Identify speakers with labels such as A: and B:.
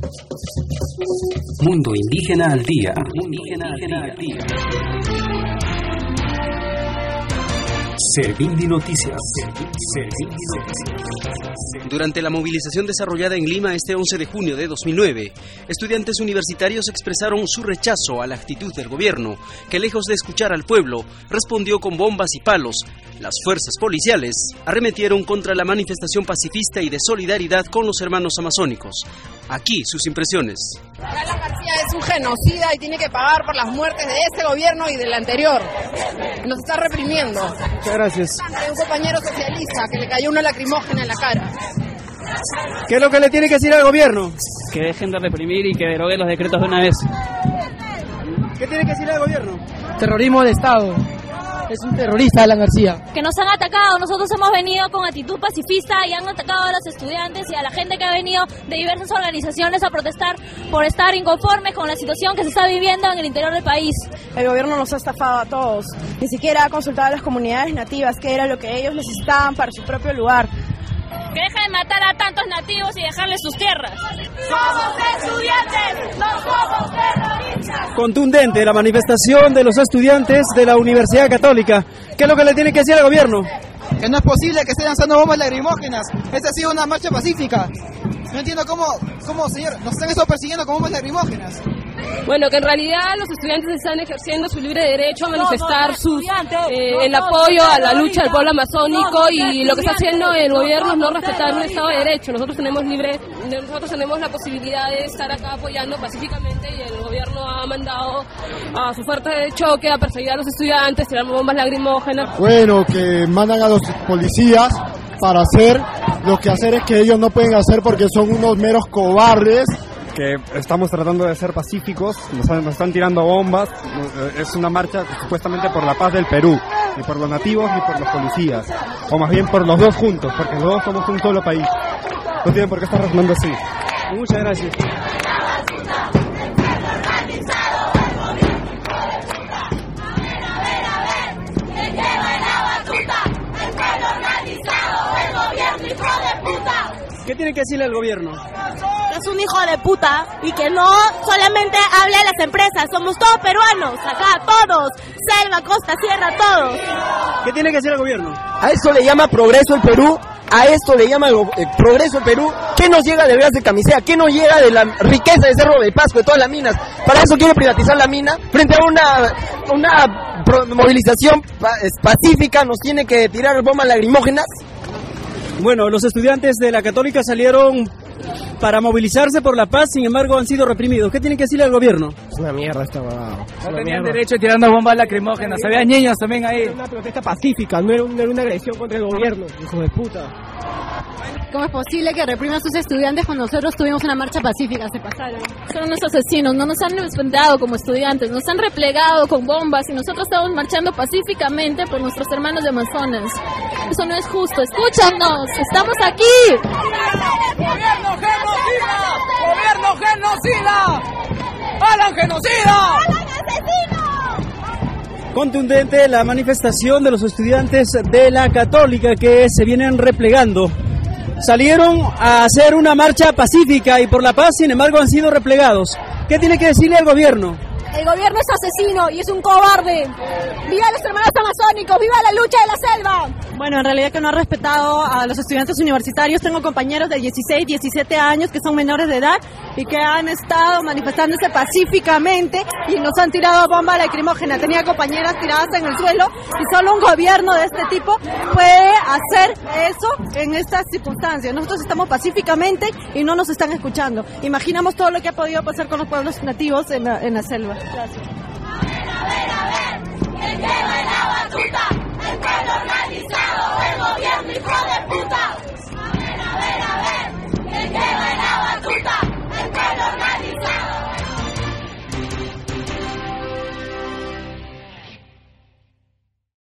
A: Mundo Indígena al Día. Servindi Noticias.
B: Durante la movilización desarrollada en Lima este 11 de junio de 2009, estudiantes universitarios expresaron su rechazo a la actitud del gobierno, que lejos de escuchar al pueblo, respondió con bombas y palos. Las fuerzas policiales arremetieron contra la manifestación pacifista y de solidaridad con los hermanos amazónicos. Aquí sus impresiones.
C: Alan García es un genocida y tiene que pagar por las muertes de este gobierno y del anterior. Nos está reprimiendo.
D: Muchas gracias.
C: Hay un compañero socialista que le cayó una lacrimógena en la cara.
D: ¿Qué es lo que le tiene que decir al gobierno?
E: Que dejen de reprimir y que deroguen los decretos de una vez.
D: ¿Qué tiene que decir al gobierno?
F: Terrorismo de Estado. Es un terrorista, Alan García.
G: Que nos han atacado, nosotros hemos venido con actitud pacifista y han atacado a los estudiantes y a la gente que ha venido de diversas organizaciones a protestar por estar inconformes con la situación que se está viviendo en el interior del país.
H: El gobierno nos ha estafado a todos, ni siquiera ha consultado a las comunidades nativas, que era lo que ellos necesitaban para su propio lugar.
G: Que dejen de matar a tantos nativos y dejarles sus tierras.
I: ¡Somos estudiantes! ¡No somos terroristas!
D: Contundente la manifestación de los estudiantes de la Universidad Católica. ¿Qué es lo que le tiene que decir al gobierno?
J: Que no es posible que estén lanzando bombas lacrimógenas. Esta ha sido una marcha pacífica. No entiendo cómo señor, nos están persiguiendo con bombas lacrimógenas.
K: Bueno, que en realidad los estudiantes están ejerciendo su libre derecho a manifestar el apoyo a la lucha del pueblo amazónico, y lo que está haciendo el gobierno es no respetar un Estado de Derecho. Nosotros tenemos la posibilidad de estar acá apoyando pacíficamente, y el gobierno ha mandado a su fuerza de choque a perseguir a los estudiantes, tirar bombas lacrimógenas.
L: Bueno, que mandan a los policías para hacer lo que hacer es que ellos no pueden hacer porque son unos meros cobardes.
M: Que estamos tratando de ser pacíficos, nos están tirando bombas. Es una marcha supuestamente por la paz del Perú, ni por los nativos ni por los policías, o más bien por los dos juntos, porque los dos somos un solo país. No tienen por qué estar razonando así.
D: Muchas gracias. ¿Qué tiene que decirle al gobierno?
H: Es un hijo de puta y que no solamente hable a las empresas, somos todos peruanos, acá todos, selva, costa, sierra, todos.
D: ¿Qué tiene que decir el gobierno?
N: A esto le llama progreso el Perú, a esto le llama progreso el Perú. ¿Qué nos llega del gas de Camisea? ¿Qué nos llega de la riqueza de Cerro de Pasco, de todas las minas? ¿Para eso quiere privatizar la mina? Frente a una movilización pacífica nos tiene que tirar bombas lacrimógenas.
D: Bueno, los estudiantes de la Católica salieron para movilizarse por la paz, sin embargo han sido reprimidos. ¿Qué tienen que decirle al gobierno?
L: Es una mierda esta huevada.
F: No tenían derecho tirando bombas lacrimógenas, había niños también ahí.
D: Era una protesta pacífica, no era una agresión contra el gobierno, hijo de puta.
O: ¿Cómo es posible que repriman a sus estudiantes cuando nosotros tuvimos una marcha pacífica? Se pasaron. Son unos asesinos, no nos han enfrentado como estudiantes, nos han replegado con bombas y nosotros estamos marchando pacíficamente por nuestros hermanos de Amazonas. Eso no es justo, escúchanos, estamos aquí.
I: ¡Gobierno genocida! ¡Gobierno genocida! ¡Alan genocida! ¡Alan asesino!
D: Contundente la manifestación de los estudiantes de la Católica que se vienen replegando. Salieron a hacer una marcha pacífica y por la paz, sin embargo han sido replegados. ¿Qué tiene que decirle al gobierno?
H: El gobierno es asesino y es un cobarde. ¡Viva los hermanos amazónicos! ¡Viva la lucha de la selva!
P: Bueno, en realidad que no ha respetado a los estudiantes universitarios. Tengo compañeros de 16, 17 años que son menores de edad y que han estado manifestándose pacíficamente y nos han tirado bomba lacrimógena. Tenía compañeras tiradas en el suelo y solo un gobierno de este tipo puede hacer eso en estas circunstancias. Nosotros estamos pacíficamente y no nos están escuchando. Imaginamos todo lo que ha podido pasar con los pueblos nativos en la selva. Gracias.
I: A ver, ¿quién lleva la batuta? El pueblo organizado.